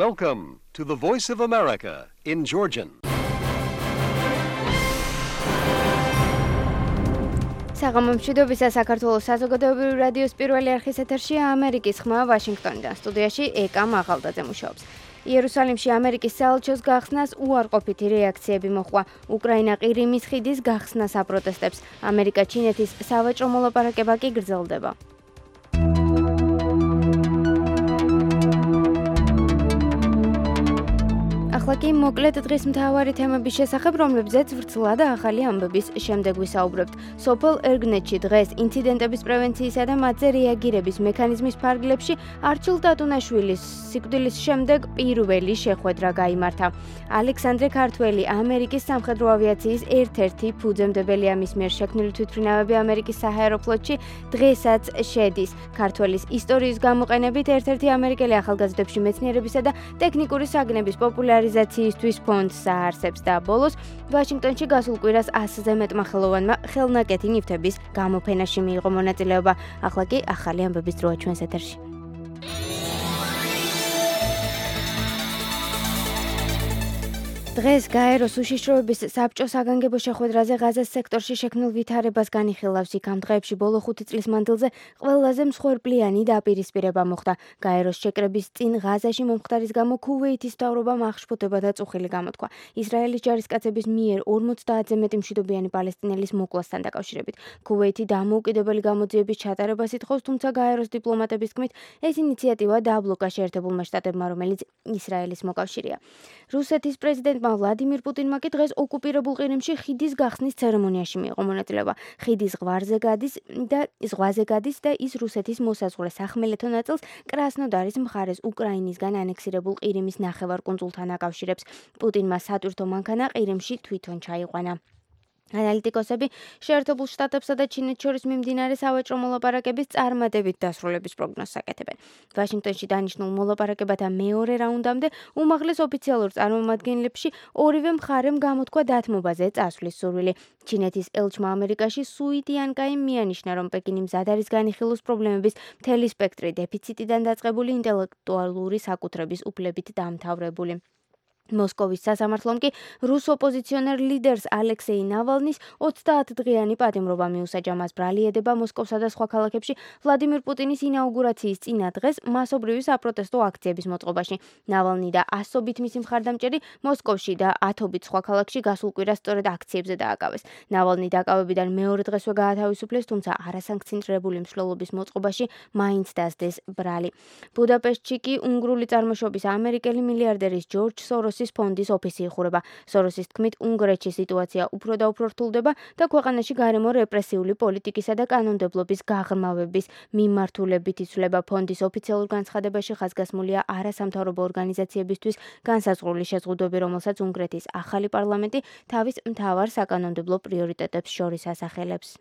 Welcome to the Voice of America in Georgian. საღამომშვიდობისა საქართველოს საზოგადოებრივი რადიოს პირველი არხის ეთერშია ამერიკის ხმა ვაშინგტონიდან. სტუდიაში ეკა მაღალდაძე მუშაობს. იერუსალიმში ამერიკის საელჩოს გახსნას უარყოფითი რეაქციები მოჰყვა. უკრაინა ყირიმის ხიდის გახსნას აპროტესტებს. ამერიკა-ჩინეთის სავაჭრო მოლაპარაკება კი გრძელდება. ახლა კი მოკლედ დღის მთავარი თემების შესახებ, რომლებზეც ვრცლა და ახალი ამბების შემდეგ ვისაუბრებთ. სოფელ ერგნეთში დღეს ინციდენტების პრევენციისა და მათზე რეაგირების მექანიზმის ფარგლებში არჩილ ტატუნაშვილის სიკვდილის შემდეგ პირველი შეხვედრა გაიმართა. ალექსანდრე ქართველი, ამერიკის სამხედრო ავიაციის ერთ-ერთი ფუძემდებელია, მის მიერ შექმნილი თვითმფრინავები ამერიკის საჰაერო ფლოტში დღესაც შედის. ქართველის ისტორიის გამოყენებით ერთ-ერთი ამერიკელი ახალგაზრდებში მეცნიერებისა და ტექნიკური საგნების პოპულარიზაციისთვის ფონდს აარსებს და ბოლოს ვაშინგტონში გასულ კვირას 100-ზე მეტმა ხელოვანმა ხელნაკეთი ნივთების გამოფენაში მიიღო მონაწილეობა. ახლა კი ახალი ამბების დროა ჩვენს ეთერში. დღეს გაეროს უშიშროების საბჭოს საგანგებო შეხვედრაზე ღაზას სექტორში შექმნილ ვითარებას განიხილავს. იქ ამ დღეებში ბოლო 5 წლის მანძილზე ყველაზე მსხვერპლიანი დაპირისპირება მოხდა. გაეროს შეკრების წინ ღაზაში მომხდარის გამო ქუვეითის მთავრობამ აღშფოთება და წუხილი გამოთქვა. ისრაელის ჯარისკაცების მიერ 50-ზე მეტი მშვიდობიანი პალესტინელის მოკლასთან დაკავშირებით. ქუვეითი დამოუკიდებელი გამოძიების ჩატარებას ითხოვს, თუმცა გაეროს დიპლომატების თქმით, ეს ინიციატივა დააბლოკა შეერთებულმა შტატებმა, რომელიც ისრაელის მოკავშირეა. რუსეთის პრეზიდენტმა ვლადიმირ პუტინმა კი დღეს ოკუპირებულ ყირიმში ხიდის გახსნის ცერემონიაში მიიღო მონაწილეობა. ხიდი ზღვაზე გადის და ის რუსეთის მოსაზღვრე სახმელეთო ნაწილს კრასნოდარის მხარეს უკრაინისგან ანექსირებულ ყირიმის ნახევარკუნძულთან აკავშირებს. პუტინმა სატვირთო მანქანა ყირიმში თვითონ ჩაიყვანა. ანალიტიკოსები შეერთებულ შტატებსა და ჩინეთს შორის მიმდინარე სავაჭრო მოლაპარაკების წარმატებით დასრულების პროგნოზს აკეთებენ. ვაშინგტონში დანიშნულ მოლაპარაკებათა მეორე რაუნდამდე უმაღლეს ოფიციალურ წარმომადგენლებში ორივე მხარემ გამოთქვა დათმობაზე წასვლის სურვილი. ჩინეთის ელჩმა ამერიკაში სუი ტიანკაიმ მიანიშნა, რომ პეკინი მზად არის განიხილოს პრობლემების მთელი სპექტრი, დეფიციტიდან დაწყებული ინტელექტუალური საკუთრების უფლებით დამთავრებული. მოსკოვის სასამართლომ კი რუს ოპოზიციონერ ლიდერს ალექსეი ნავალნის 30 დღიანი პატიმრობა მიუსაჯა. მას ბრალი ედება მოსკოვსა და სხვა ქალაქებში ვლადიმირ პუტინის ინაუგურაციის წინა დღეს მასობრივი საპროტესტო აქციების მოწყობაში. ნავალნი და ასობით მისი მხარდამჭერი მოსკოვში და 10-ობით სხვა ქალაქში გასულ კვირას სწორედ აქციებზე დააკავეს. ნავალნი დაკავებიდან მეორე დღესვე გაათავისუფლეს, თუმცა არასანქციონირებული მსვლელობის მოწყობაში მაინც დასდეს ბრალი. ბუდაპეშტში კი უნგრული წარმოშობის ამერიკელი მილიარდერის ჯორჯ სოროსის ფონდის ოფისი იხურება. სოროსის თქმით, უნგრეთში სიტუაცია უფრო და უფრო რთულდება და ქვეყანაში გარემო რეპრესიული პოლიტიკისა და კანონმდებლობის გაღრმავების მიმართულებით იცვლება. ფონდის ოფიციალურ განცხადებაში ხაზგასმულია არასამთავრობო ორგანიზაციებისთვის განსაზღვრული შეზღუდვები, რომელსაც უნგრეთის ახალი პარლამენტი თავის მთავარ საკანონმდებლო პრიორიტეტებს შორის ასახელებს.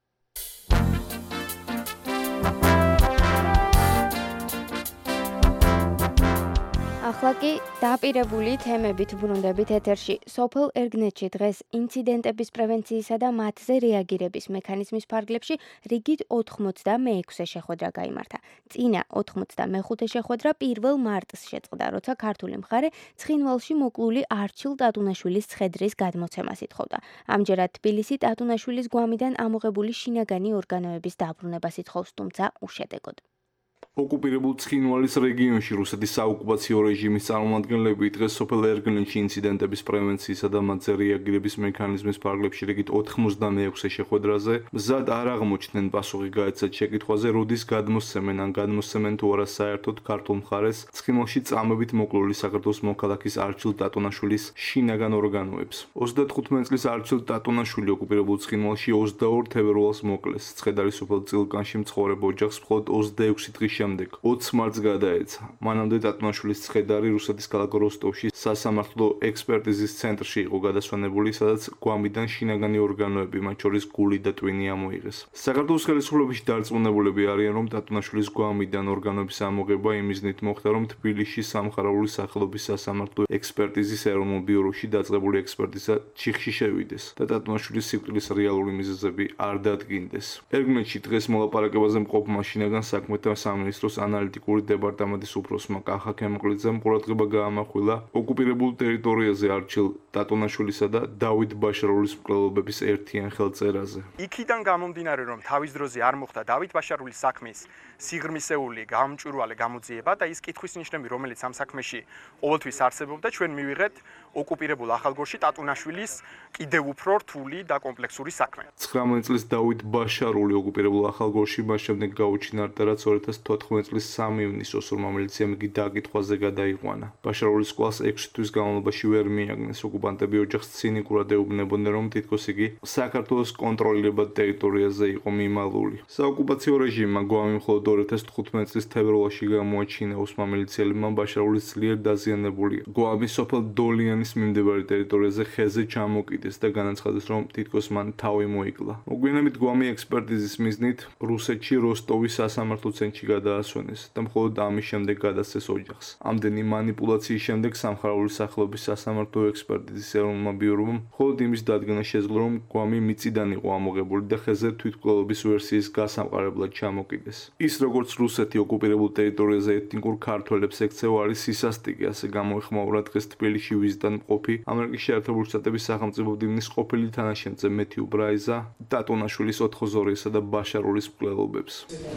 ახლა კი დაპირებული თემებით ბრუნდებით ეთერში. სოფელ ერგნეთში დღეს ინციდენტების პრევენციისა და მათზე რეაგირების მექანიზმის ფარგლებში რიგით 86 შეხვედრა გაიმართა. წინა 85 შეხვედრა 1 მარტს შეწყდა, როცა ქართული მხარე ცხინვალში მოკლული არჩილ ტატუნაშვილის ცხედრის გადმოცემას ითხოვდა. ამჯერად თბილისი ტატუნაშვილის გვამიდან ამოღებული შინაგანი ორგანოების დაბრუნებას ითხოვს, თუმცა უშედეგოდ. ოკუპირებულ ცხინვალის რეგიონში რუსეთის საოკუპაციო რეჟიმის წარმომადგენლები დღეს სოფელ ერგნეთში ინციდენტების პრევენციისა და მათზე რეაგირების მექანიზმის ფარგლებში რიგით 86 შეხვედრაზე მზად არ აღმოჩნდნენ პასუხი გაეცათ შეკითხვაზე, როდის გადმოსცემენ ან გადმოსცემენ თუ არა საერთოდ ქართულ მხარეს ცხინვალში წამებით მოკლული საქართველოს მოქალაქის არჩილ ტატუნაშვილის შინაგან ორგანოებს. 35 წლის არჩილ ტატუნაშვილი ოკუპირებულ ცხინვალში 22 თებერვალს მოკლეს. ცხედარი სოფელ წილკანში მცხოვრებ ოჯახს მხოლოდ 26 დღის შემდეგ 20 მარტს გადაეცა. მანამდე ტატუნაშვილის ცხედარი რუსეთის ქალაქ როსტოვში სასამართლო ექსპერტიზის ცენტრში იყო გადასვენებული, სადაც გვამიდან შინაგანი ორგანოები, მათ შორის გული და ტვინი ამოიღეს. საქართველოს ხელისუფლებაში დარწმუნებულები არიან, რომ ტატუნაშვილის გვამიდან ორგანოების ამოღება იმ მიზნით მოხდა, რომ თბილისში სამხარაული სახელობის სასამართლო ექსპერტიზის ეროვნულ ბიუროში დაწყებული ექსპერტიზა ჩიხში შევიდეს და ტატუნაშვილის სიკვდილის რეალური მიზეზები არ დადგინდეს. ერგნეთში დღეს მოლაპარაკებაზე მყოფმა შინაგან საქმეთა სამინისტროს სამინისტროს ანალიტიკური დეპარტამენტის უფროსმა კახა ქემოყლიძემ ყურადღება გაამახვილა ოკუპირებულ ტერიტორიაზე არჩილ ტატონაშვილისა და დავით ბაშარულის მკვლელობების ერთიან ხელწერაზე. იქიდან გამომდინარე, რომ თავის დროზე არ მოხდა დავით ბაშარულის საქმის სიღრმისეული გამჭვირვალე გამოძიება და ის კითხვის ნიშნები, რომელიც ამ საქმეში ყოველთვის არსებობდა, ჩვენ მივიღეთ ოკუპირებულ ახალგორში ტატონაშვილის კიდევ უფრო რთული და კომპლექსური საქმე. 19 წლის დავით ბაშარული ოკუპირებულ ახალგორში მას შემდეგ გაუჩინარდა, რაც 2014 წლის 3 ივნისს ოსურმა მილიციამ იგი დაკითხვაზე გადაიყვანა. ბაშარულის კვალს 6 თვის განმავლობაში ვერ მიაგნეს. ოკუპანტები ოჯახს ცინიკურად ეუბნებოდნენ, რომ თითქოს იგი საქართველოს კონტროლირებად ტერიტორიაზე იყო მიმალული. საოკუპაციო რეჟიმმა გვამი მხოლოდ 2015 წლის თებერვალში გამოაჩინა ოსმა მილიციელებმა ბაშარულის ძლიერ დაზიანებული გვამი სოფელ დოლიანის მიმდებარე ტერიტორიაზე ხეზე ჩამოკიდეს და განაცხადეს, რომ თითქოს მან თავი მოიკლა. მოგვიანებით გვამი ექსპერტიზის მიზნით რუსეთში როსტოვის სასამართლო ცენტრში გადაასვენეს და მხოლოდ ამის შემდეგ გადასცეს ოჯახს. ამდენი მანიპულაციის შემდეგ სამხარეული სახელობის სასამართლო ექსპერტიზის ეროვნულმა ბიურომ მხოლოდ იმის დადგენა შეძლო, რომ გვამი მიწიდან იყო ამოღებული და ხეზე თვითმკვლელობის ვერსიის გასამყარებლად ჩამოკიდეს. ის როგორც რუსეთი ოკუპირებულ ტერიტორიაზე ეთნიკურ ქართველებს ექცევა არის სისასტიკე, ასე გამოეხმაურა დღეს თბილისში ვიზიტად მყოფი ამერიკის შეერთებული შტატების სახელმწიფო მდივნის ყოფილი თანაშემწე მეთიუ ბრაიზა ტატონაშვილის ოთხოზორიესა და ბაშარულის მკვლელობებს.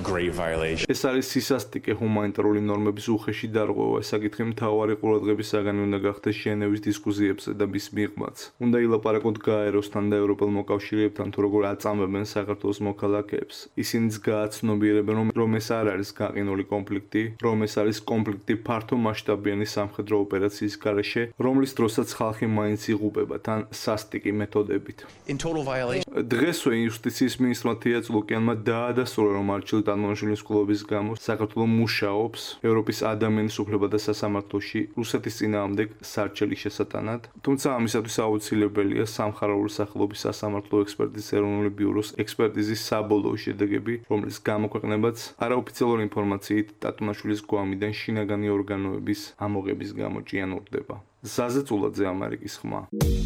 ეს არის სისასტიკე, ჰუმანიტარული ნორმების უხეში დარღვევა. საკითხი მთავარი ყურადღების საგანი უნდა გახდეს ჟენევის დისკუსიებზე და მის მიღმაც. უნდა ილაპარაკოთ გაეროსთან და ევროპელ მოკავშირეებთან, თუ როგორ აწამებენ საქართველოს მოქალაქეებს. ისინიც გააცნობიერებენ, რომ ეს არ არის გაყინული კონფლიქტი, რომ ეს არის კონფლიქტი ფართო მასშტაბიანი სამხედრო ოპერაციის გარეშე, რომლის დროსაც ხალხი მაინც იღუპება თან სასტიკი მეთოდებით. დღესვე იუსტიციის მინისტრმა თია წლუკიანმა დაადასტურა, რომ არჩილ ტატონაშვილის მკვლელობის გამო საქართველო მუშაობს ევროპის ადამიანის უფლებათა სასამართლოში რუსეთის წინააღმდეგ სარჩელის შესატანად, თუმცა ამისათვის აუცილებელია სამხარეული სახელობის სასამართლო ექსპერტიზის ეროვნული ბიუროს ექსპერტიზის საბოლოო შედეგები, რომლის გამოქვეყნებაც არაოფიციალური ინფორმაციით ტატონაშვილის გვამიდან შინაგანი ორგანოების ამოღების გამო ჭიანურდება. ზაზე წულაძე, ამერიკის ხმა.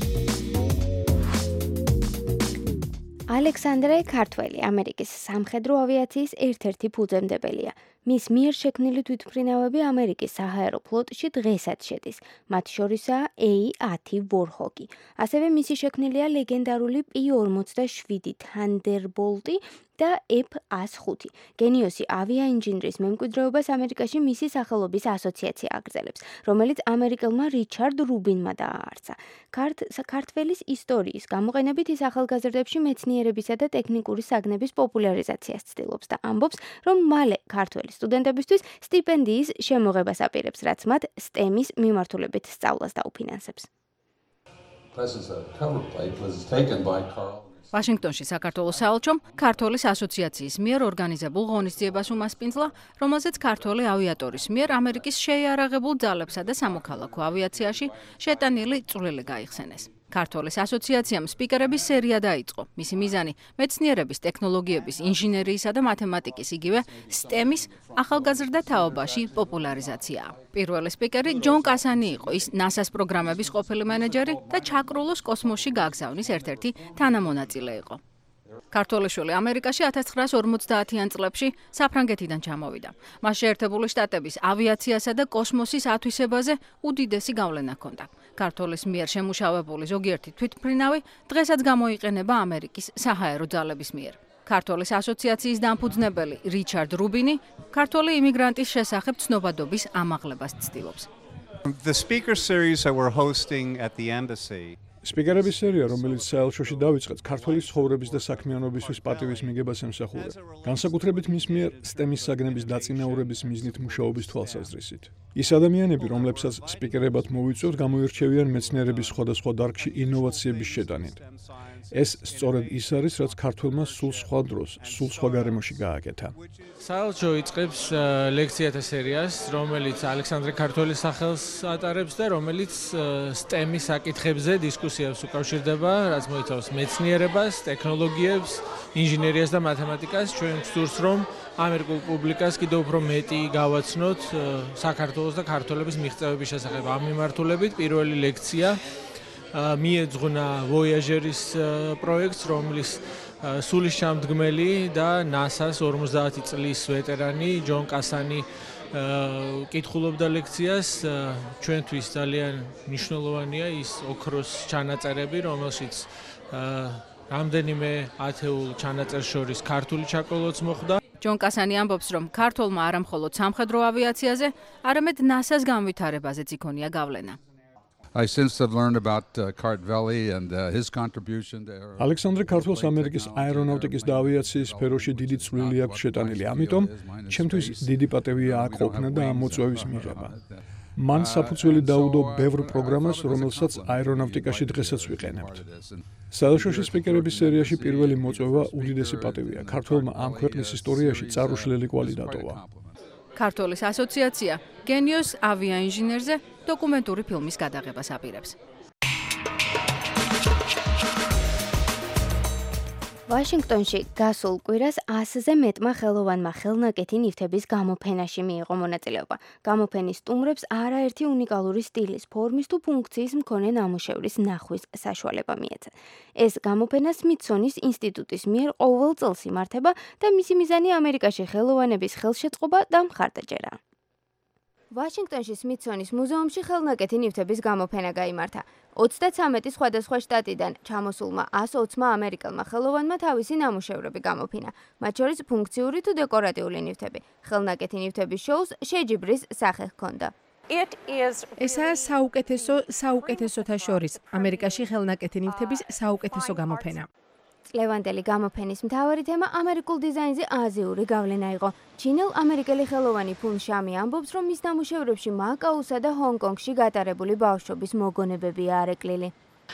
ალექსანდრე ქართველი ამერიკის სამხედრო ავიაციის ერთ-ერთი ფუძემდებელია. მის მიერ შექმნილი თვითმფრინავები ამერიკის საჰაერო ფლოტში დღესაც შედის. მათ შორისაა A-10 ვორჰოგი. ასევე მისი შექმნილია ლეგენდარული P-47 თანდერბოლტი და F-105. გენიოსი ავიაინჟინრის მემკვიდრეობას ამერიკაში მისი სახელობის ასოციაცია აგრძელებს, რომელიც ამერიკელმა რიჩარდ რუბინმა დააარსა. ქართველის ისტორიის გამოყენებით ის ახალგაზრდებში მეცნიერებისა და ტექნიკური საგნების პოპულარიზაციას ცდილობს და ამბობს, რომ მალე ქართველი სტუდენტებისთვის სტიპენდიის შემოღებას აპირებს, რაც მათ STEM-ის მიმართულებით სწავლას დაუფინანსებს. ვაშინგტონში საქართველოს საელჩომ ქართველის ასოციაციის მიერ ორგანიზებულ ღონისძიებას უმასპინძლა, რომელზეც ქართველი ავიატორის მიერ ამერიკის შეიარაღებულ ძალებსა და სამოქალაქო ავიაციაში შეტანილი წვლილი გაიხსენეს. ქართველის ასოციაციამ სპიკერების სერია დაიწყო. მისი მიზანი მეცნიერების, ტექნოლოგიების, ინჟინერიისა და მათემატიკის, იგივე STEM-ის ახალგაზრდა თაობაში პოპულარიზაციაა. პირველი სპიკერი ჯონ კასანი იყო. ის NASA-ს პროგრამების ყოფილი მენეჯერი და ჩაკრულოს კოსმოსში გაგზავნის ერთ-ერთი თანამონაწილე იყო. ქართველიშვილი ამერიკაში 1950-იან წლებში საფრანგეთიდან ჩამოვიდა. მას შეერთებული შტატების ავიაციასა და კოსმოსის ათვისებაზე უდიდესი გავლენა ჰქონდა. ქართველის მიერ შემუშავებული ზოგიერთი თვითმფრინავი დღესაც გამოიყენება ამერიკის საჰაერო ძალების მიერ. ქართველის ასოციაციის დამფუძნებელი რიჩარდ რუბინი ქართველი იმიგრანტის შესახებ ცნობადობის ამაღლებას ცდილობს. The speaker series that we're hosting at the embassy სპიკერების სერია, რომელიც საელჩოში დავიწყეთ, ქართველის ცხოვრების და საქმიანობისთვის პატივის მიგებას ემსახურება. განსაკუთრებით მის მიერ STEM-ის საგნების დაწინაურების მიზნით მუშაობის თვალსაზრისით. ის ადამიანები, რომლებსაც სპიკერებად მოვიწვევთ, გამოირჩევიან მეცნიერების სხვადასხვა დარგში ინოვაციების შეტანით. ეს სწორედ ის არის, რაც ქართველმა სულ სხვა დროს, სულ სხვა გარემოში გააკეთა. საელჩო იწყებს ლექციათა სერიას, რომელიც ალექსანდრე ქართველის სახელს ატარებს და რომელიც STEM-ის საკითხებზე დისკუსიებს უკავშირდება, რაც მოიცავს მეცნიერებას, ტექნოლოგიებს, ინჟინერიას და მათემატიკას. ჩვენ ვსურს, რომ ამერიკულ პუბლიკას კიდევ უფრო მეტი გავაცნოთ საქართველოს და ქართველების მიღწევების შესახებ. ამ მიმართულებით პირველი ლექცია მიეძღვნა Voyager-ის პროექტს, რომლის სულისჩამდგმელი და NASA-ს 50 წლის ვეტერანი ჯონ კასანი კითხულობდა ლექციას. ჩვენთვის ძალიან მნიშვნელოვანია ის ოქროს ჩანაწერები, რომელშიც რამდენიმე ათეულ ჩანაწერს შორის ქართული ჩაკოლოც მოხდა. ჯონ კასანი ამბობს, რომ ქართველმა არა მხოლოდ სამხედრო ავიაციაზე, არამედ NASA-ს განვითარებაზეც იქონია გავლენა. I since have learned about Kartveli and his contribution there. ალექსანდრე ქართველს ამერიკის აერონავტიკის და ავიაციის სფეროში დიდი წვლილი აქვს შეტანილი, ამიტომ ჩემთვის დიდი პატევია აქ ყოფნა და ამ მოწვევის მიღება. მან საფუძველი დაუდო ბევრ პროგრამას, რომელსაც აერონავტიკაში დღესაც ვიყენებთ. საელჩოში სპიკერების სერიაში პირველი მოწვევა უდიდესი პატევია. ქართველმა ამ ქვეყნის ისტორიაში წარუშლელი კვალი დატოვა. ქართველის ასოციაცია გენიოს ავიაინჟინერზე დოკუმენტური ფილმის გადაღებას აპირებს. ვაშინგტონში გასულ კვირას 100-ზე მეტმა ხელოვანმა ხელნაკეთი ნივთების გამოფენაში მიიღო მონაწილეობა. გამოფენის სტუმრებს არაერთი უნიკალური სტილის, ფორმის თუ ფუნქციის მქონე ნამუშევრის ნახვის საშუალება მიეცა. ეს გამოფენა სმითსონის ინსტიტუტის მიერ ყოველ წელს იმართება და მისი მიზანი ამერიკაში ხელოვანების ხელშეწყობა და მხარდაჭერა. ვაშინგტონში სმითსონის მუზეუმში ხელნაკეთი ნივთების გამოფენა გაიმართა. 33 სხვადასხვა შტატიდან ჩამოსულმა 120-მა ამერიკელმა ხელოვანმა თავისი ნამუშევრები გამოფინა, მათ შორის ფუნქციური თუ დეკორატიული ნივთები. ხელნაკეთი ნივთების შოუს შეჯიბრის სახე ჰქონდა. ესაა საუკეთესოთა შორის ამერიკაში ხელნაკეთი ნივთების საუკეთესო გამოფენა. წლევანდელი გამოფენის მთავარი თემა ამერიკულ დიზაინზე აზიური გავლენა იყო. ჩინელ-ამერიკელი ხელოვანი ფუნ შამი ამბობს, რომ მის ნამუშევრებში მაკაუსა და ჰონგ-კონგში გატარებული ბავშვობის მოგონებებია არეკლილი.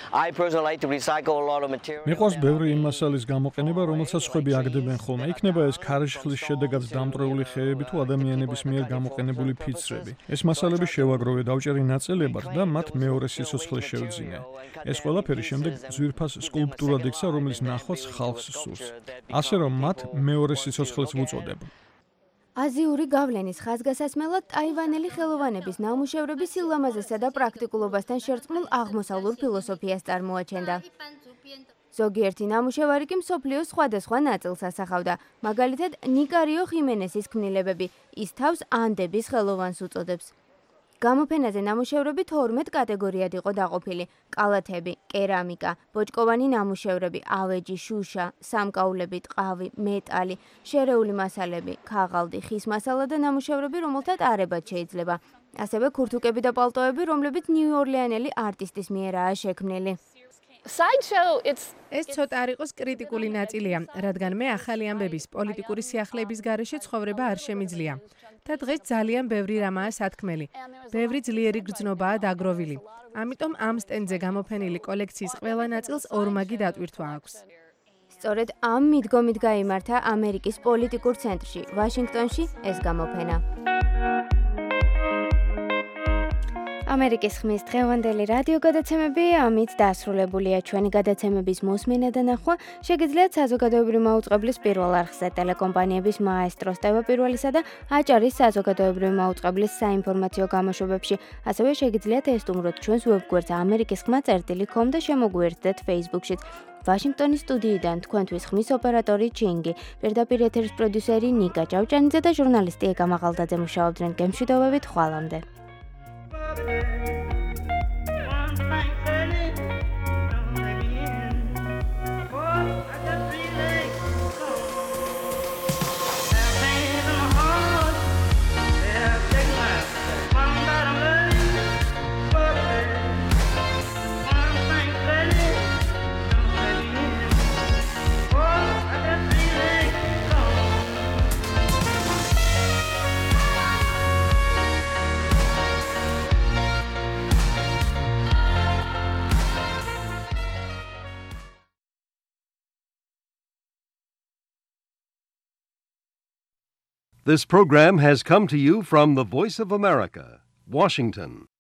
მიყვარს ბევრი იმ მასალის გამოყენება, რომელსაც სხვები აგდებენ ხოლმე. იქნება ეს ქარიშხლის შედეგად დამტვრეული ხეები თუ ადამიანების მიერ გამოყენებული ფიცრები. ეს მასალები შევაგროვე, დავჭერი ნაწილებად და მათ მეორე სიცოცხლეს შევძინე. ეს ყველაფერი შემდეგ ძვირფას სკულპტურად იქცა, რომელიც ნახვაც ხალხს სურს. ასე რომ მათ მეორე სიცოცხლეს ვუწოდებ. აზიური გავლენის ხაზგასასმელად ტაივანელი ხელოვანების ნამუშევრები სილამაზესა და პრაქტიკულობასთან შერწყმულ აღმოსავლურ ფილოსოფიას წარმოაჩენდა. ზოგიერთი ნამუშევარი კი მსოფლიოს სხვადასხვა ნაწილს ასახავდა. მაგალითად, ნიკარიო ხიმენესის ქმნილებები, ის თავს ანდების ხელოვანს უწოდებს. გამოფენაზე ნამუშევრები 12 კატეგორიად იყო დაყოფილი: კალათები, კერამიკა, ბოჭკოვანი ნამუშევრები, ავეჯი, შუშა, სამკაულები, ტყავი, მეტალი, შერეული მასალები, ქაღალდი, ხის მასალა და ნამუშევრები, რომელთა ტარებაც შეიძლება. ასევე ქურთუკები და პალტოები, რომლებიც ნიუ-ორლეანელი არტისტის მიერაა შექმნილი. ეს ცოტა არ იყოს კრიტიკული ნაწილია, რადგან მე ახალი ამბების პოლიტიკური სიახლეების გარეშე ცხოვრება არ შემიძლია. და დღეს ძალიან ბევრი რამაა სათქმელი. ბევრი ძლიერი გრძნობაა დაგროვილი. ამიტომ ამ სტენდზე გამოფენილი კოლექციის ყველა ნაწილს ორმაგი დატვირთვა აქვს. სწორედ ამ მიდგომით გაიმართა ამერიკის პოლიტიკურ ცენტრში, ვაშინგტონში ეს გამოფენა. ამერიკის ხმის დღევანდელი რადიო გადაცემები ამით დასრულებულია. ჩვენი გადაცემების მოსმენა და ნახვა შეგიძლიათ საზოგადოებრივი მაუწყებლის პირველ არხზე, ტელეკომპანიების მაესტროს ტევ1-ისა და აჭარის საზოგადოებრივი მაუწყებლის საინფორმაციო გამოშვებებში. ასევე შეგიძლიათ ესტუმროთ ჩვენს ვებგვერდს amerikiskhma.com და შემოგვიერთდეთ Facebook-შიც. ვაშინგტონის სტუდიიდან თქვენთვის ხმის ოპერატორი ჩინგი, პირდაპირ ეთერის პროდიუსერი ნიკა ჭავჭანიძე და ჟურნალისტი ეკა მაღალდაძე მუშაობდნენ გემშვიდობებით ხვალამდე. This program has come to you from the Voice of America, Washington.